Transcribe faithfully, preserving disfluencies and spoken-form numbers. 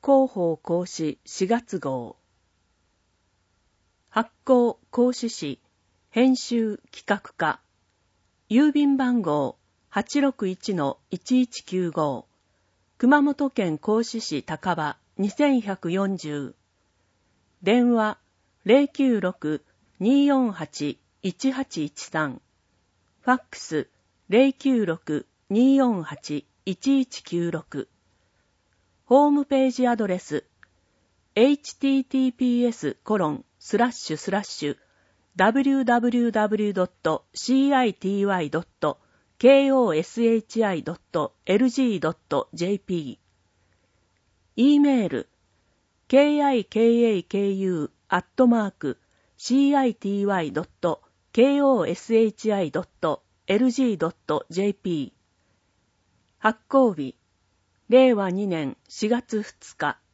広報講師しがつ号。発行講師士編集企画課郵便番号 はちろくいちのいちいちきゅうご 熊本県合志市高場にせんひゃくよんじゅう電話 ゼロきゅうろく にーよんはち いちはちいちさん ファックス ゼロきゅうろく にーよんはち いちいちきゅうろく ホームページアドレス エイチティーティーピーエスコロンスラッシュスラッシュダブリューダブリューダブリュードットシーアイティーワイドットケーオーエスエイチアイドットエルジードットジェーピー E メール ケーアイケーエーケーユー アットマーク シーアイティーワイドットケーオーエスエイチアイドットエルジードットジェーピー 発行日れいわにねんしがつふつか